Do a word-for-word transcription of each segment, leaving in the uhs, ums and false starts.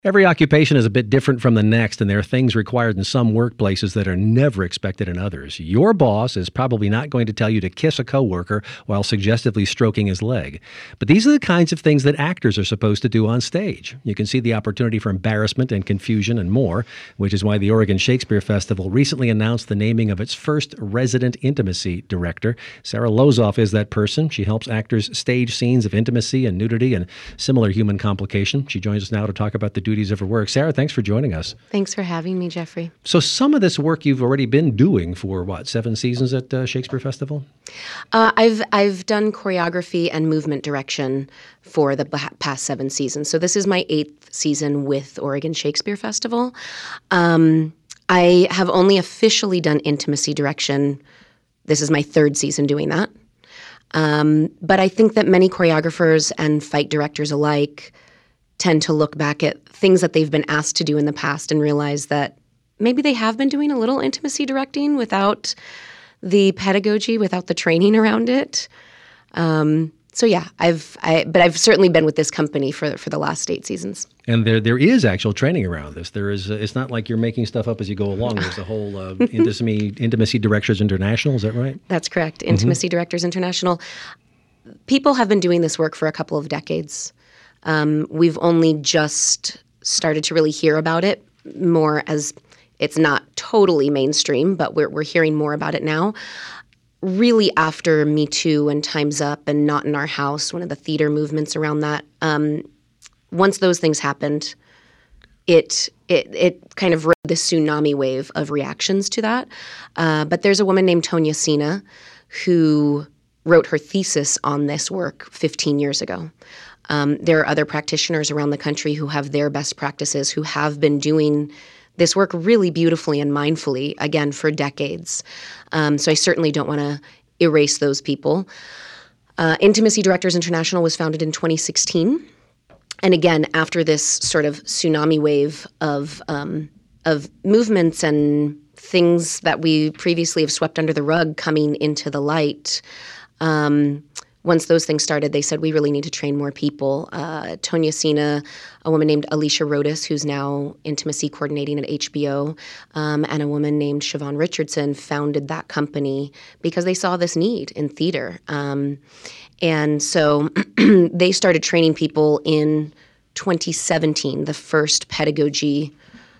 Every occupation is a bit different from the next, and there are things required in some workplaces that are never expected in others. Your boss is probably not going to tell you to kiss a coworker while suggestively stroking his leg. But these are the kinds of things that actors are supposed to do on stage. You can see the opportunity for embarrassment and confusion and more, which is why the Oregon Shakespeare Festival recently announced the naming of its first resident intimacy director. Sarah Lozoff is that person. She helps actors stage scenes of intimacy and nudity and similar human complication. She joins us now to talk about the duties of her work. Sarah, thanks for joining us. Thanks for having me, Jeffrey. So some of this work you've already been doing for, what, seven seasons at uh, Shakespeare Festival? Uh, I've I've done choreography and movement direction for the past seven seasons. So this is my eighth season with Oregon Shakespeare Festival. Um, I have only officially done intimacy direction. This is my third season doing that. Um, but I think that many choreographers and fight directors alike tend to look back at things that they've been asked to do in the past and realize that maybe they have been doing a little intimacy directing without the pedagogy, without the training around it. Um, so yeah, I've, I, but I've certainly been with this company for for the last eight seasons. And there there is actual training around this. There is. Uh, it's not like you're making stuff up as you go along. There's a whole uh, intimacy Intimacy Directors International. Is that right? That's correct. Intimacy mm-hmm. Directors International. People have been doing this work for a couple of decades. Um, we've only just started to really hear about it more, as it's not totally mainstream, but we're we're hearing more about it now. Really after Me Too and Time's Up and Not in Our House, one of the theater movements around that, um, once those things happened, it it it kind of rode this tsunami wave of reactions to that. Uh, but there's a woman named Tonya Sina who wrote her thesis on this work fifteen years ago. Um, there are other practitioners around the country who have their best practices, who have been doing this work really beautifully and mindfully, again, for decades. Um, so I certainly don't want to erase those people. Uh, Intimacy Directors International was founded in twenty sixteen. And again, after this sort of tsunami wave of um, of movements and things that we previously have swept under the rug coming into the light, um, once those things started, they said, we really need to train more people. Uh, Tonya Sina, a woman named Alicia Rodas, who's now intimacy coordinating at H B O, um, and a woman named Siobhan Richardson founded that company because they saw this need in theater. Um, and so they started training people in twenty seventeen. The first pedagogy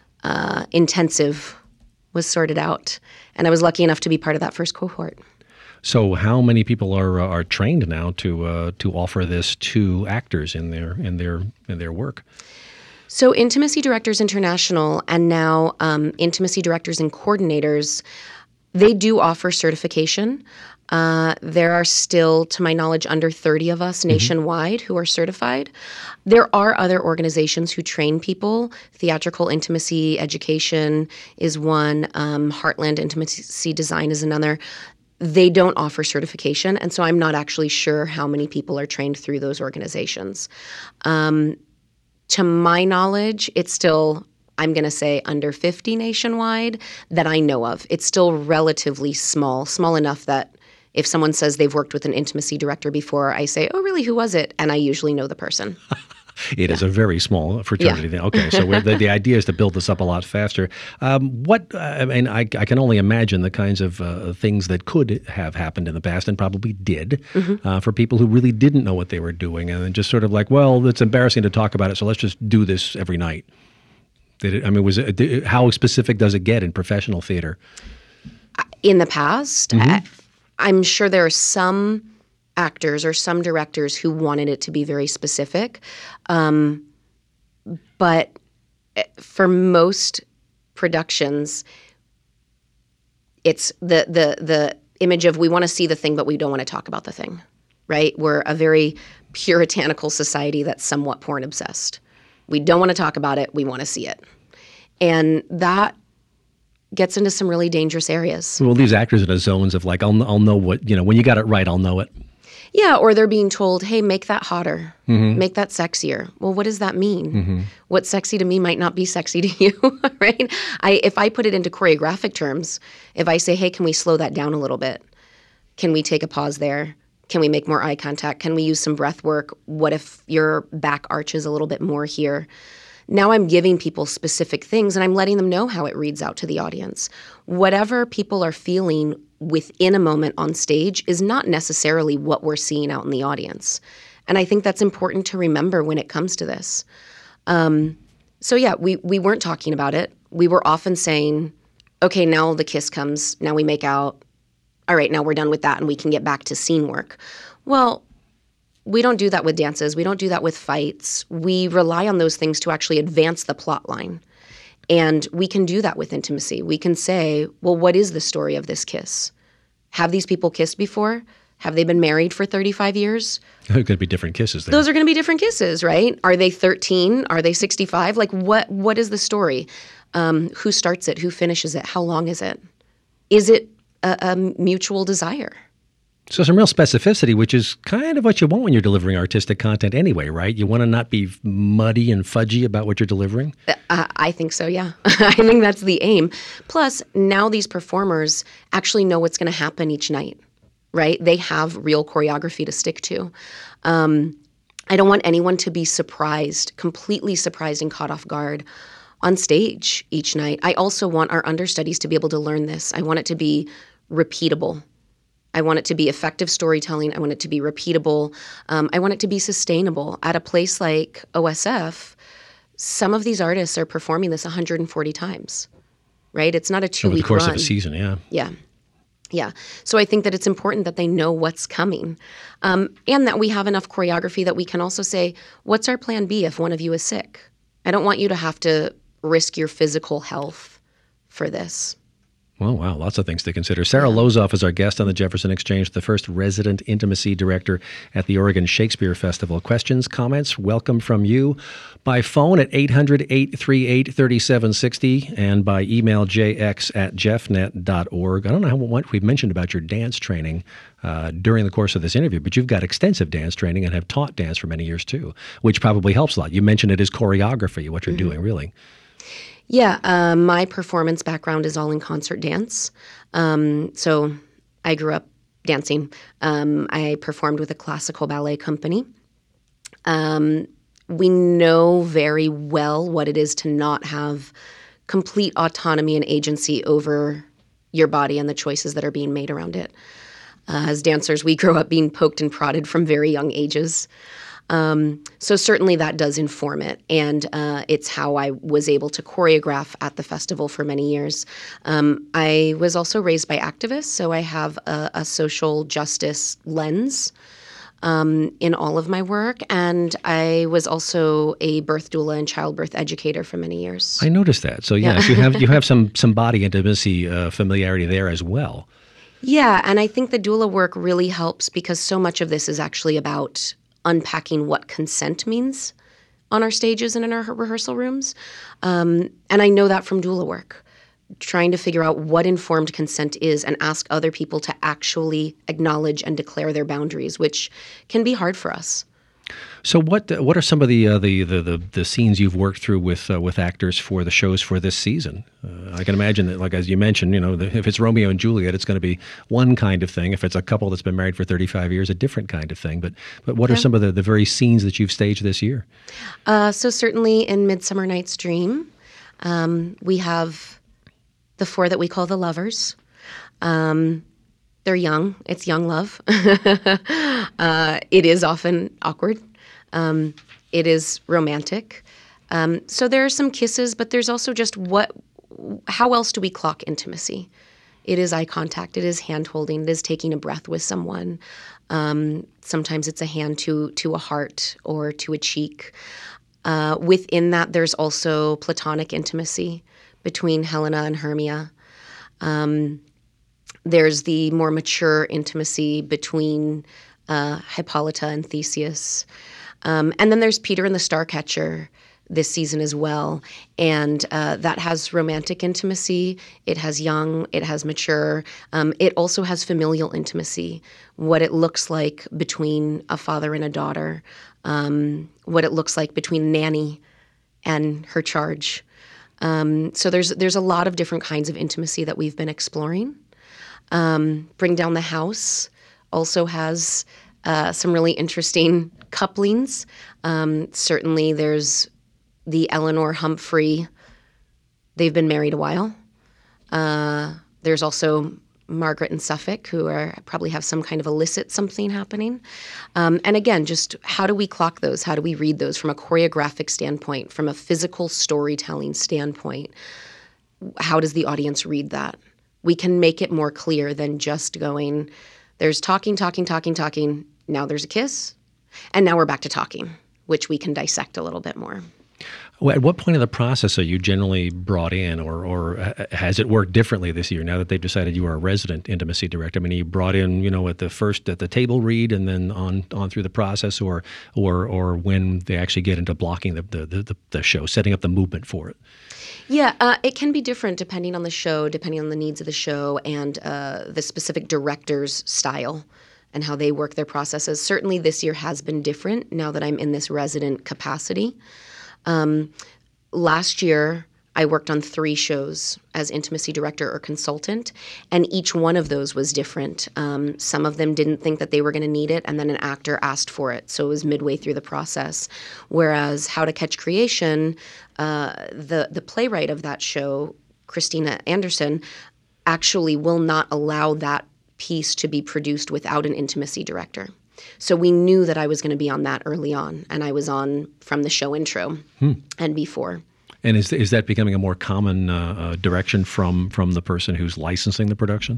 uh, intensive was sorted out. And I was lucky enough to be part of that first cohort. So, how many people are uh, are trained now to uh, to offer this to actors in their in their in their work? So, Intimacy Directors International and now um, Intimacy Directors and Coordinators, they do offer certification. Uh, there are still, to my knowledge, under thirty of us nationwide mm-hmm. who are certified. There are other organizations who train people. Theatrical Intimacy Education is one. Um, Heartland Intimacy Design is another. They don't offer certification, and so I'm not actually sure how many people are trained through those organizations. Um, to my knowledge, it's still, I'm going to say, under fifty nationwide that I know of. It's still relatively small, small enough that if someone says they've worked with an intimacy director before, I say, oh, really, who was it? And I usually know the person. It yeah. is a very small fraternity. Yeah. Okay, so we're, the, the idea is to build this up a lot faster. Um, what, uh, I mean, I, I can only imagine the kinds of uh, things that could have happened in the past and probably did mm-hmm. uh, for people who really didn't know what they were doing and then just sort of like, well, it's embarrassing to talk about it, so let's just do this every night. Did it, I mean, was it, did, how specific does it get in professional theater? In the past, mm-hmm. I, I'm sure there are some actors or some directors who wanted it to be very specific. Um, but for most productions, it's the the the image of we want to see the thing, but we don't want to talk about the thing, right? We're a very puritanical society that's somewhat porn obsessed. We don't want to talk about it. We want to see it. And that gets into some really dangerous areas. Well, these actors in a zones of like, I'll, I'll know what, you know, when you got it right, I'll know it. Yeah, or they're being told, hey, make that hotter, mm-hmm. make that sexier. Well, what does that mean? Mm-hmm. What's sexy to me might not be sexy to you, right? I, if I put it into choreographic terms, if I say, hey, can we slow that down a little bit? Can we take a pause there? Can we make more eye contact? Can we use some breath work? What if your back arches a little bit more here? Now I'm giving people specific things and I'm letting them know how it reads out to the audience. Whatever people are feeling within a moment on stage is not necessarily what we're seeing out in the audience. And I think that's important to remember when it comes to this. Um, so yeah, we, we weren't talking about it. We were often saying, okay, now the kiss comes, now we make out. All right, now we're done with that and we can get back to scene work. Well, we don't do that with dances. We don't do that with fights. We rely on those things to actually advance the plot line. And we can do that with intimacy. We can say, well, what is the story of this kiss? Have these people kissed before? Have they been married for thirty-five years? There could be different kisses there. Those are going to be different kisses, right? Are they thirteen? Are they sixty-five? Like, what? What is the story? Um, who starts it? Who finishes it? How long is it? Is it a, a mutual desire? So some real specificity, which is kind of what you want when you're delivering artistic content anyway, right? You want to not be muddy and fudgy about what you're delivering? Uh, I think so, yeah. I think that's the aim. Plus, now these performers actually know what's going to happen each night, right? They have real choreography to stick to. Um, I don't want anyone to be surprised, completely surprised and caught off guard on stage each night. I also want our understudies to be able to learn this. I want it to be repeatable. I want it to be effective storytelling. I want it to be repeatable. Um, I want it to be sustainable. At a place like O S F, some of these artists are performing this one hundred forty times, right? It's not a two-week run. Over the course run. of a season, yeah. Yeah. Yeah. So I think that it's important that they know what's coming, um, and that we have enough choreography that we can also say, what's our plan B if one of you is sick? I don't want you to have to risk your physical health for this. Well, wow, lots of things to consider. Sarah yeah. Lozoff is our guest on the Jefferson Exchange, the first resident intimacy director at the Oregon Shakespeare Festival. Questions, comments, welcome from you by phone at eight hundred, eight three eight, three seven six zero and by email jx at jeffnet dot org. I don't know how much we've mentioned about your dance training uh, during the course of this interview, but you've got extensive dance training and have taught dance for many years too, which probably helps a lot. You mentioned it as choreography, what you're mm-hmm. doing, really. Yeah, uh, my performance background is all in concert dance. Um, so I grew up dancing. Um, I performed with a classical ballet company. Um, we know very well what it is to not have complete autonomy and agency over your body and the choices that are being made around it. Uh, as dancers, we grow up being poked and prodded from very young ages. Um, so certainly that does inform it, and uh, it's how I was able to choreograph at the festival for many years. Um, I was also raised by activists, so I have a, a social justice lens um, in all of my work, and I was also a birth doula and childbirth educator for many years. I noticed that. So yes, yeah. you have you have some some body intimacy uh, familiarity there as well. Yeah, and I think the doula work really helps because so much of this is actually about unpacking what consent means on our stages and in our rehearsal rooms. Um, and I know that from doula work, trying to figure out what informed consent is and ask other people to actually acknowledge and declare their boundaries, which can be hard for us. So what what are some of the uh, the, the the the scenes you've worked through with uh, with actors for the shows for this season? Uh, I can imagine that, like as you mentioned, you know, the, if it's Romeo and Juliet, it's going to be one kind of thing. If it's a couple that's been married for thirty-five years, a different kind of thing. But but what yeah. are some of the, the very scenes that you've staged this year? Uh, so certainly in Midsummer Night's Dream, um, we have the four that we call the lovers. Um, they're young. It's young love. uh, it is often awkward. Um, it is romantic. Um, so there are some kisses, but there's also just what, how else do we clock intimacy? It is eye contact. It is hand holding. It is taking a breath with someone. Um, sometimes it's a hand to, to a heart or to a cheek. Uh, within that, there's also platonic intimacy between Helena and Hermia. Um, there's the more mature intimacy between uh, Hippolyta and Theseus. Um, and then there's Peter and the Starcatcher this season as well. And uh, that has romantic intimacy. It has young. It has mature. Um, it also has familial intimacy, what it looks like between a father and a daughter, um, what it looks like between nanny and her charge. Um, so there's there's a lot of different kinds of intimacy that we've been exploring. Um, Bring Down the House also has uh, some really interesting couplings. Um, certainly there's the Eleanor Humphrey, they've been married a while. Uh, there's also Margaret and Suffolk, who are probably have some kind of illicit something happening. Um, and again, just how do we clock those? How do we read those from a choreographic standpoint, from a physical storytelling standpoint? How does the audience read that? We can make it more clear than just going, there's talking, talking, talking, talking. Now there's a kiss. And now we're back to talking, which we can dissect a little bit more. Well, at what point of the process are you generally brought in, or or has it worked differently this year now that they've decided you are a resident intimacy director? I mean, are you brought in, you know, at the first at the table read and then on on through the process, or or or when they actually get into blocking the the the, the show, setting up the movement for it? Yeah, uh, it can be different depending on the show, depending on the needs of the show and uh, the specific director's style and how they work their processes. Certainly this year has been different now that I'm in this resident capacity. Um, last year, I worked on three shows as intimacy director or consultant, and each one of those was different. Um, some of them didn't think that they were going to need it, and then an actor asked for it, so it was midway through the process. Whereas How to Catch Creation, uh, the, the playwright of that show, Christina Anderson, actually will not allow that piece to be produced without an intimacy director. So we knew that I was going to be on that early on, and I was on from the show intro hmm. and before. And is is that becoming a more common uh, uh, direction from from the person who's licensing the production?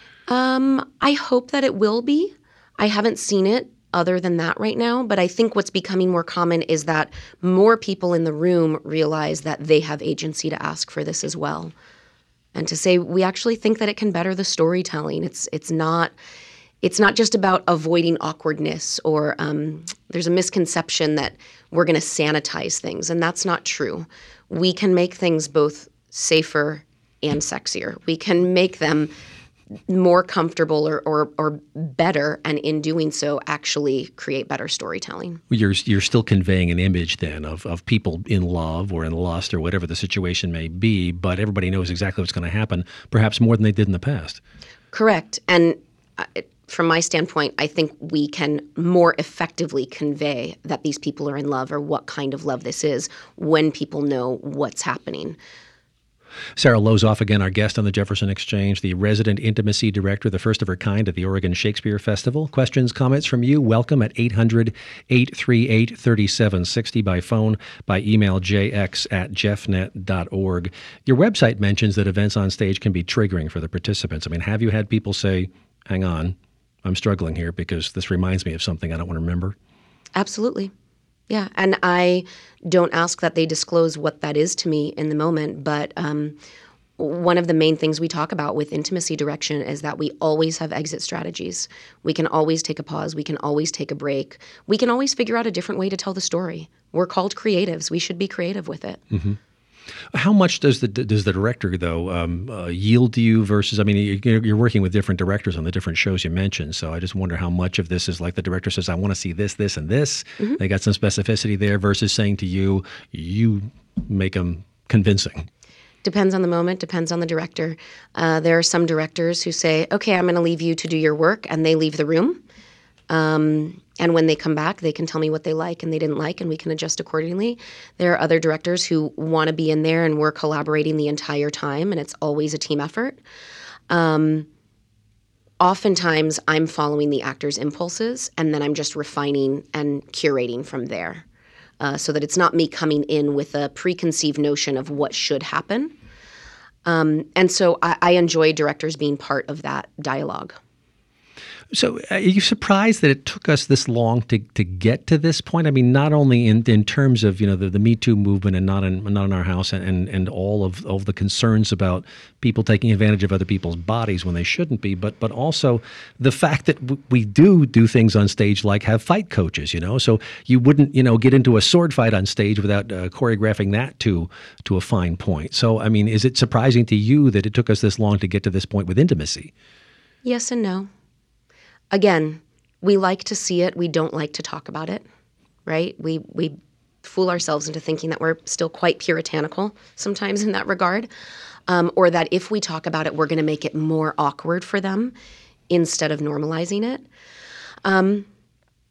Um, I hope that it will be. I haven't seen it other than that right now, but I think what's becoming more common is that more people in the room realize that they have agency to ask for this as well, and to say we actually think that it can better the storytelling. It's it's not. It's not just about avoiding awkwardness or um, there's a misconception that we're going to sanitize things, and that's not true. We can make things both safer and sexier. We can make them more comfortable or, or, or better, and in doing so, actually create better storytelling. You're you're still conveying an image then of, of people in love or in lust or whatever the situation may be, but everybody knows exactly what's going to happen, perhaps more than they did in the past. Correct. And uh, it, from my standpoint, I think we can more effectively convey that these people are in love or what kind of love this is when people know what's happening. Sarah Lozoff, again, our guest on the Jefferson Exchange, the resident intimacy director, the first of her kind at the Oregon Shakespeare Festival. Questions, comments from you, welcome at eight hundred, eight three eight, three seven six zero by phone, by email, jx at jeffnet dot org. Your website mentions that events on stage can be triggering for the participants. I mean, have you had people say, hang on, I'm struggling here because this reminds me of something I don't want to remember? Absolutely. Yeah. And I don't ask that they disclose what that is to me in the moment. But um, one of the main things we talk about with intimacy direction is that we always have exit strategies. We can always take a pause. We can always take a break. We can always figure out a different way to tell the story. We're called creatives. We should be creative with it. Mm-hmm. How much does the does the director, though, um, uh, yield to you versus, I mean, you're, you're working with different directors on the different shows you mentioned, so I just wonder how much of this is like the director says, I want to see this, this, and this. Mm-hmm. They got some specificity there versus saying to you, you make them convincing. Depends on the moment, depends on the director. Uh, there are some directors who say, okay, I'm going to leave you to do your work, and they leave the room. Um, and when they come back, they can tell me what they like and they didn't like, and we can adjust accordingly. There are other directors who want to be in there, and we're collaborating the entire time, and it's always a team effort. Um, oftentimes, I'm following the actor's impulses, and then I'm just refining and curating from there, uh, so that it's not me coming in with a preconceived notion of what should happen. Um, and so I, I enjoy directors being part of that dialogue. So are you surprised that it took us this long to, to get to this point? I mean, not only in, in terms of, you know, the, the Me Too movement and not in, not in our house and, and, and all of, of the concerns about people taking advantage of other people's bodies when they shouldn't be, but but also the fact that w- we do do things on stage like have fight coaches, you know? So you wouldn't, you know, get into a sword fight on stage without uh, choreographing that to to a fine point. So, I mean, is it surprising to you that it took us this long to get to this point with intimacy? Yes and no. Again, we like to see it. We don't like to talk about it, right? We we fool ourselves into thinking that we're still quite puritanical sometimes in that regard, um, or that if we talk about it, we're going to make it more awkward for them instead of normalizing it. Um,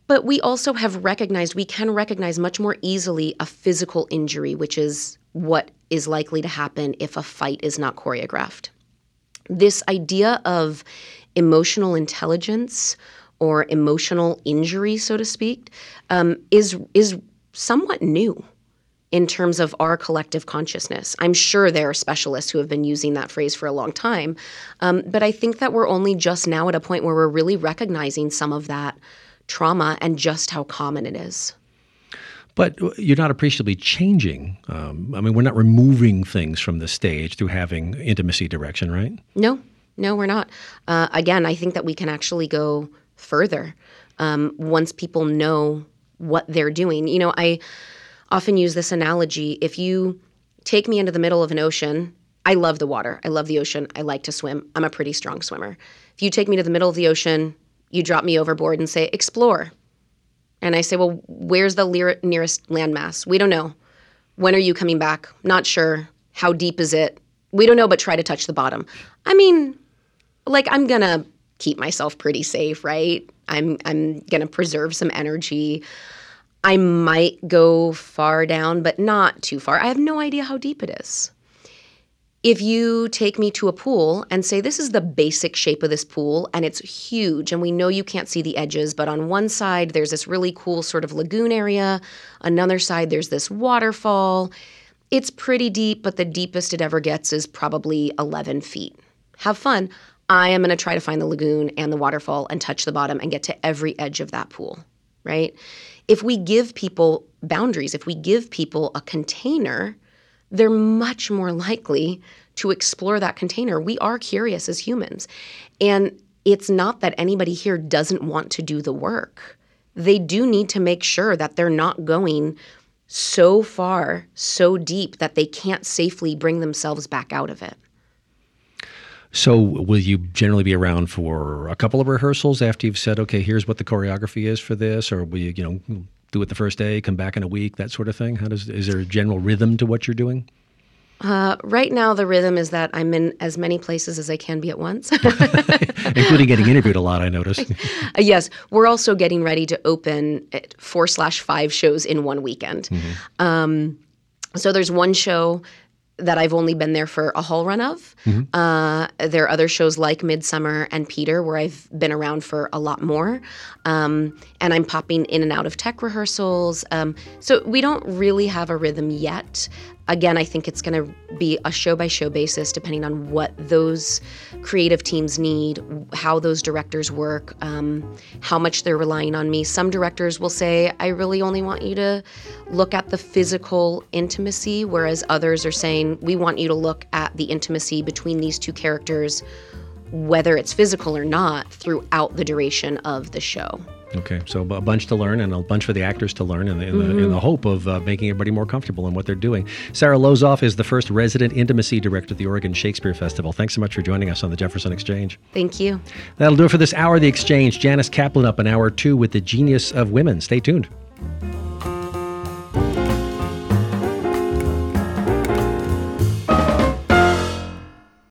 But we also have recognized, we can recognize much more easily a physical injury, which is what is likely to happen if a fight is not choreographed. This idea of emotional intelligence or emotional injury, so to speak, um, is is somewhat new in terms of our collective consciousness. I'm sure there are specialists who have been using that phrase for a long time, um, but I think that we're only just now at a point where we're really recognizing some of that trauma and just how common it is. But you're not appreciably changing. Um, I mean, we're not removing things from the stage through having intimacy direction, right? No, no, we're not. Uh, again, I think that we can actually go further um, once people know what they're doing. You know, I often use this analogy. If you take me into the middle of an ocean, I love the water. I love the ocean. I like to swim. I'm a pretty strong swimmer. If you take me to the middle of the ocean, you drop me overboard and say, explore. And I say, well, where's the le- nearest landmass? We don't know. When are you coming back? Not sure. How deep is it? We don't know, but try to touch the bottom. I mean, like, I'm going to keep myself pretty safe, right? I'm I'm going to preserve some energy. I might go far down, but not too far. I have no idea how deep it is. If you take me to a pool and say, this is the basic shape of this pool, and it's huge, and we know you can't see the edges, but on one side, there's this really cool sort of lagoon area. Another side, there's this waterfall. It's pretty deep, but the deepest it ever gets is probably eleven feet. Have fun. I am going to try to find the lagoon and the waterfall and touch the bottom and get to every edge of that pool, right? If we give people boundaries, if we give people a container, they're much more likely to explore that container. We are curious as humans. And it's not that anybody here doesn't want to do the work. They do need to make sure that they're not going so far, so deep that they can't safely bring themselves back out of it. So will you generally be around for a couple of rehearsals after you've said, okay, here's what the choreography is for this? Or will you, you know, do it the first day, come back in a week, that sort of thing? How does, is there a general rhythm to what you're doing? Uh, right now, the rhythm is that I'm in as many places as I can be at once. Including getting interviewed a lot, I noticed. uh, yes. We're also getting ready to open four slash five shows in one weekend. Mm-hmm. Um, so there's one show that I've only been there for a hall run of. Mm-hmm. Uh, there are other shows like Midsummer and Peter where I've been around for a lot more. Um, and I'm popping in and out of tech rehearsals. Um, so we don't really have a rhythm yet. Again, I think it's going to be a show-by-show basis depending on what those creative teams need, how those directors work, um, how much they're relying on me. Some directors will say, I really only want you to look at the physical intimacy, whereas others are saying, we want you to look at the intimacy between these two characters, whether it's physical or not, throughout the duration of the show. Okay, so a bunch to learn and a bunch for the actors to learn in the, in mm-hmm. the, in the hope of uh, making everybody more comfortable in what they're doing. Sarah Lozoff is the first resident intimacy director at the Oregon Shakespeare Festival. Thanks so much for joining us on the Jefferson Exchange. Thank you. That'll do it for this hour of The Exchange. Janice Kaplan up in hour two with The Genius of Women. Stay tuned.